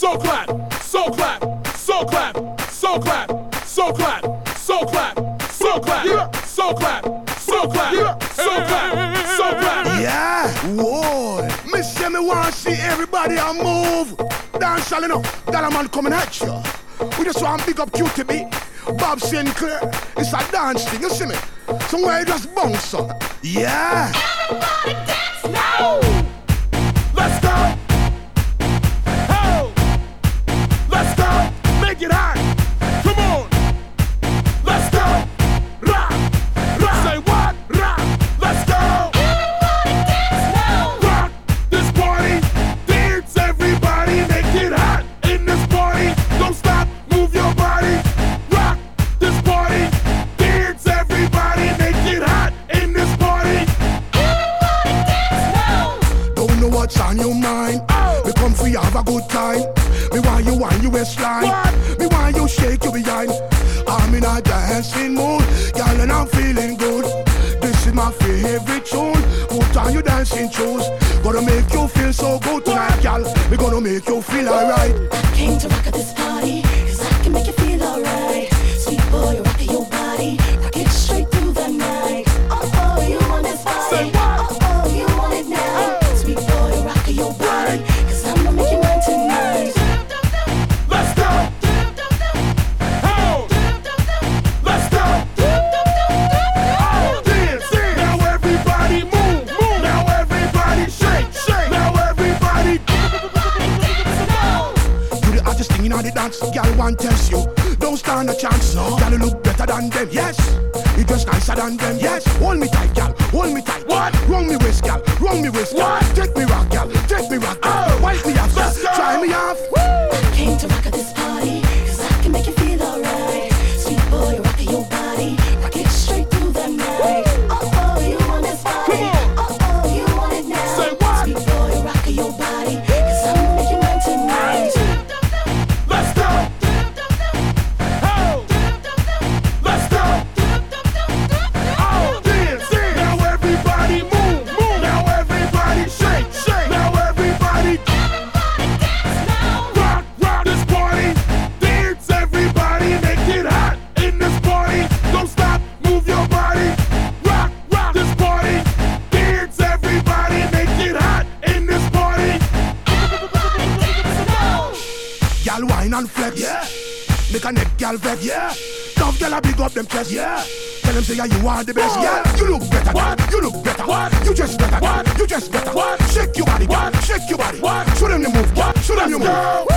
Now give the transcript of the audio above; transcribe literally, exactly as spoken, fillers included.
so clap, so clap, so clap, so clap, so clap, so clap, so clap, so clap, so clap, so clap, so clap. Yeah, whoa. Me say me want see everybody a move. Dance shall enough, that man coming at you. We just want big up Q T B, Bob Sinclair. It's a dance thing, you see me? Somewhere you just bounce up. Yeah. Everybody dance now. Let's go. Oh. Let's go. Make it hot. Come on. Let's go. Rock. Rock. Say what? Rock. Let's go. Everybody dance now. Rock this party. Dance everybody. Make it hot in this party. Don't stop. Move your body. Rock this party. Dance everybody. Make it hot in this party. Everybody dance now. Don't know what's on your mind. Oh. Me come for you have a good time. Me want you on your waistline. What? Me want you shake you behind. I'm in a dancing mood, girl, and I'm feeling good. This is my favorite tune. Put on your dancing shoes. Gonna make you feel so good tonight, girl. We gonna make you feel alright. I came to rock at this party, cause I can make you feel alright. Sweet boy, you're rocking your body, rock it straight through the night. Oh, oh, you want this body? Say what? Oh, oh, you want it now? Sweet boy, you're rocking your body, cause I'm gonna make you mine tonight. Let's go. Oh. Let's go. Oh, dance. Now everybody move, move. Now everybody shake, shake. Now everybody. You the hottest thing in all the dance, girl, want test you. Don't stand a chance, no. Girl, you look better than them, yes. You dress nicer than them, yes. Hold me tight, girl, hold me tight. What? Wrong me waist, girl, wrong me waist, girl. What? Take me rock, girl, take me rock, girl. Oh. Wipe me off, Let's girl. go. Try me off. I came to rock at this party, cause I can make you feel alright. Sweet boy, you're rocking your body, rock it straight through the night. Oh, oh, you want this body? Come on. Oh, oh, you want it now? Say what? Sweet boy, you're rocking your body, cause I'm gonna make you mine tonight. Let's go. Oh. Let's go. Oh, dance. Now everybody move, move. Now everybody shake, shake. Now everybody. Dance now. Rock, rock this party. Dance everybody. Make it hot in this party. Don't stop, move your body. Rock, rock this party. Dance everybody. Make it hot in this party. Girl, wine and flex. Yeah. Make a neck, girl, vex. Yeah. Tough girl, I big up them chest. Yeah. Tell them say yeah, you are the best. What? Yeah, you look better. What? You look better. What? You just better. What? You just better. What? Shake your body. What? Shake your body. What? Show them the move. What? Show them Let's your move. go.